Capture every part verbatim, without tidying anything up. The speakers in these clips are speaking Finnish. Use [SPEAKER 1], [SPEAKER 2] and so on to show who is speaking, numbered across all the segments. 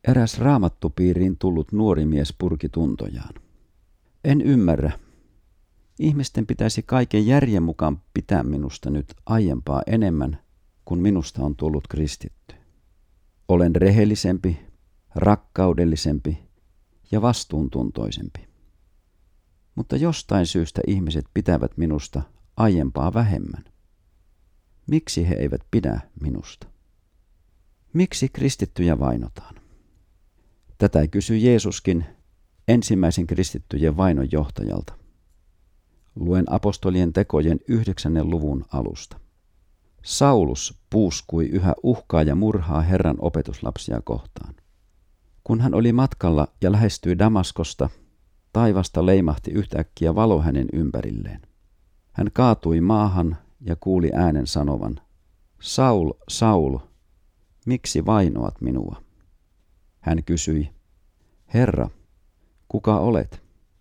[SPEAKER 1] Eräs raamattupiiriin tullut nuori mies purki tuntojaan. En ymmärrä. Ihmisten pitäisi kaiken järjen mukaan pitää minusta nyt aiempaa enemmän, kun minusta on tullut kristitty. Olen rehellisempi, rakkaudellisempi ja vastuuntuntoisempi. Mutta jostain syystä ihmiset pitävät minusta aiempaa vähemmän. Miksi he eivät pidä minusta? Miksi kristittyjä vainotaan? Tätä kysyi Jeesuskin ensimmäisen kristittyjen vainon johtajalta. Luen apostolien tekojen yhdeksännen luvun alusta. Saulus puuskui yhä uhkaa ja murhaa Herran opetuslapsia kohtaan. Kun hän oli matkalla ja lähestyi Damaskosta, taivasta leimahti yhtäkkiä valo hänen ympärilleen. Hän kaatui maahan ja kuuli äänen sanovan, Saul, Saul, miksi vainoat minua? Hän kysyi, Herra, kuka olet?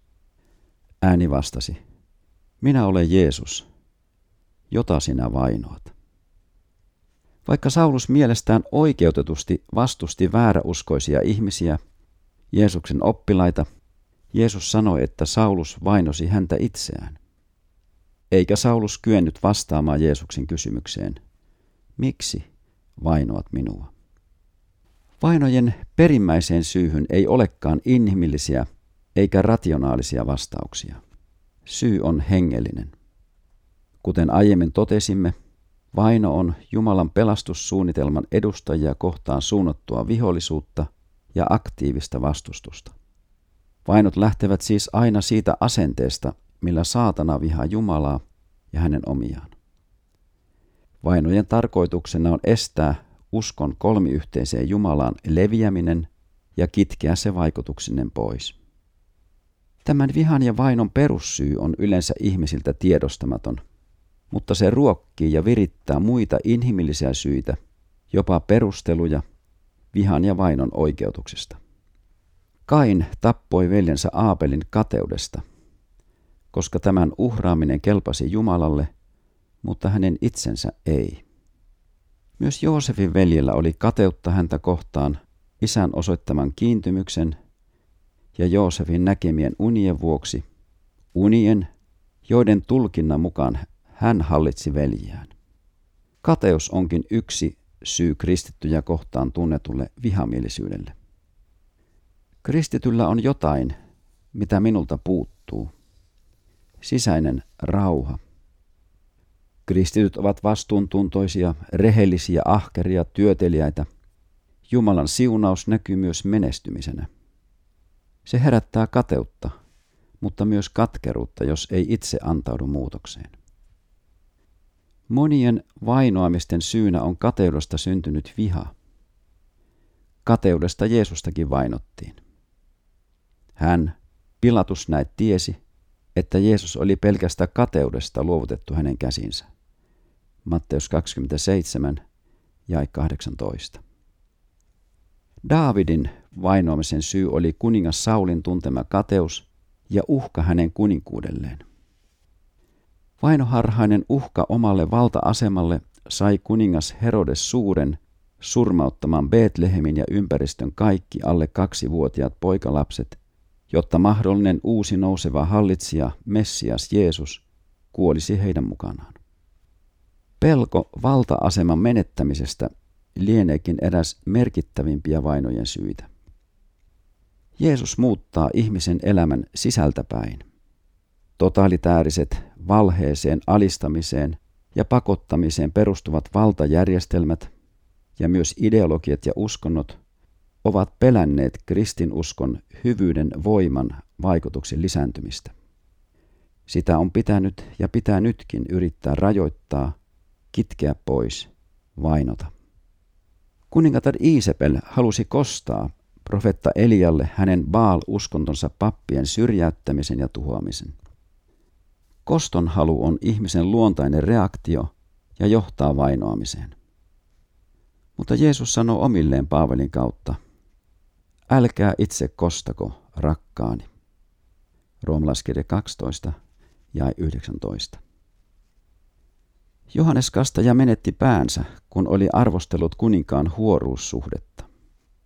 [SPEAKER 1] Ääni vastasi, minä olen Jeesus, jota sinä vainoat. Vaikka Saulus mielestään oikeutetusti vastusti vääräuskoisia ihmisiä, Jeesuksen oppilaita, Jeesus sanoi, että Saulus vainosi häntä itseään. Eikä Saulus kyennyt vastaamaan Jeesuksen kysymykseen, miksi vainoat minua? Vainojen perimmäiseen syyhyn ei olekaan inhimillisiä eikä rationaalisia vastauksia. Syy on hengellinen. Kuten aiemmin totesimme, vaino on Jumalan pelastussuunnitelman edustajia kohtaan suunnattua vihollisuutta ja aktiivista vastustusta. Vainot lähtevät siis aina siitä asenteesta, millä saatana vihaa Jumalaa ja hänen omiaan. Vainojen tarkoituksena on estää uskon kolmiyhteiseen Jumalaan leviäminen ja kitkeä se vaikutuksinen pois. Tämän vihan ja vainon perussyy on yleensä ihmisiltä tiedostamaton, mutta se ruokkii ja virittää muita inhimillisiä syitä, jopa perusteluja vihan ja vainon oikeutuksesta. Kain tappoi veljensä Aabelin kateudesta, koska tämän uhraaminen kelpasi Jumalalle, mutta hänen itsensä ei. Myös Joosefin veljellä oli kateutta häntä kohtaan isän osoittaman kiintymyksen ja Joosefin näkemien unien vuoksi, unien, joiden tulkinnan mukaan hän hallitsi veljiään. Kateus onkin yksi syy kristittyjä kohtaan tunnetulle vihamielisyydelle. Kristityllä on jotain, mitä minulta puuttuu. Sisäinen rauha. Kristityt ovat vastuuntuntoisia, rehellisiä, ahkeria, työteliäitä. Jumalan siunaus näkyy myös menestymisenä. Se herättää kateutta, mutta myös katkeruutta, jos ei itse antaudu muutokseen. Monien vainoamisten syynä on kateudesta syntynyt viha. Kateudesta Jeesustakin vainottiin. Hän, Pilatus näet tiesi, että Jeesus oli pelkästä kateudesta luovutettu hänen käsinsä. Matteus kaksikymmentäseitsemän, jae kahdeksantoista. Daavidin vainoamisen syy oli kuningas Saulin tuntema kateus ja uhka hänen kuninkuudelleen. Vainoharhainen uhka omalle valta-asemalle sai kuningas Herodes suuren surmauttamaan Betlehemin ja ympäristön kaikki alle kaksivuotiaat poikalapset, jotta mahdollinen uusi nouseva hallitsija, Messias Jeesus, kuolisi heidän mukanaan. Pelko valta-aseman menettämisestä lieneekin eräs merkittävimpiä vainojen syitä. Jeesus muuttaa ihmisen elämän sisältäpäin. Totalitääriset, valheeseen, alistamiseen ja pakottamiseen perustuvat valtajärjestelmät ja myös ideologiat ja uskonnot ovat pelänneet kristinuskon hyvyyden voiman vaikutuksen lisääntymistä. Sitä on pitänyt ja pitää nytkin yrittää rajoittaa, kitkeä pois, vainota. Kuningatar Iisepel halusi kostaa profeetta Elialle hänen Baal-uskontonsa pappien syrjäyttämisen ja tuhoamisen. Koston halu on ihmisen luontainen reaktio ja johtaa vainoamiseen. Mutta Jeesus sanoo omilleen Paavalin kautta, älkää itse kostako, rakkaani. Roomalaiskirja kaksitoista, jae yhdeksäntoista. Johannes Kastaja menetti päänsä, kun oli arvostellut kuninkaan huoruussuhdetta.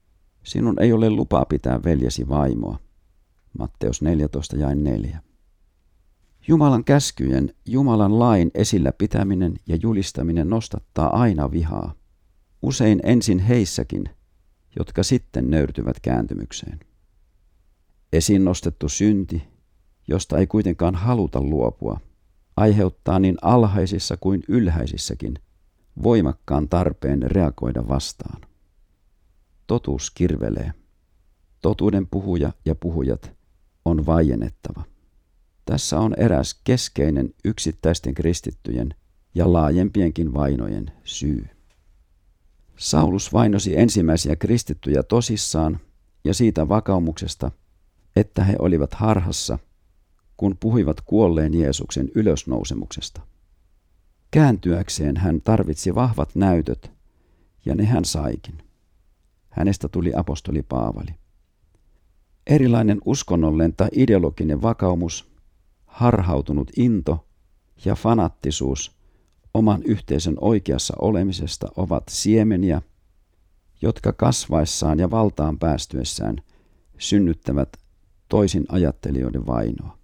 [SPEAKER 1] Sinun ei ole lupaa pitää veljesi vaimoa. Matteus neljätoista jae neljä. Jumalan käskyjen, Jumalan lain esillä pitäminen ja julistaminen nostattaa aina vihaa. Usein ensin heissäkin, jotka sitten nöyrtyvät kääntymykseen. Esiin nostettu synti, josta ei kuitenkaan haluta luopua, aiheuttaa niin alhaisissa kuin ylhäisissäkin voimakkaan tarpeen reagoida vastaan. Totuus kirvelee. Totuuden puhuja ja puhujat on vaiennettava. Tässä on eräs keskeinen yksittäisten kristittyjen ja laajempienkin vainojen syy. Saulus vainosi ensimmäisiä kristittyjä tosissaan ja siitä vakaumuksesta, että he olivat harhassa, kun puhuivat kuolleen Jeesuksen ylösnousemuksesta. Kääntyäkseen hän tarvitsi vahvat näytöt, ja ne hän saikin. Hänestä tuli apostoli Paavali. Erilainen uskonnollinen tai ideologinen vakaumus, harhautunut into ja fanattisuus oman yhteisön oikeassa olemisesta ovat siemeniä, jotka kasvaessaan ja valtaan päästyessään synnyttävät toisin ajattelijoiden vainoa.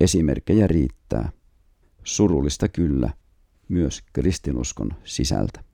[SPEAKER 1] Esimerkkejä riittää. Surullista kyllä, myös kristinuskon sisältä.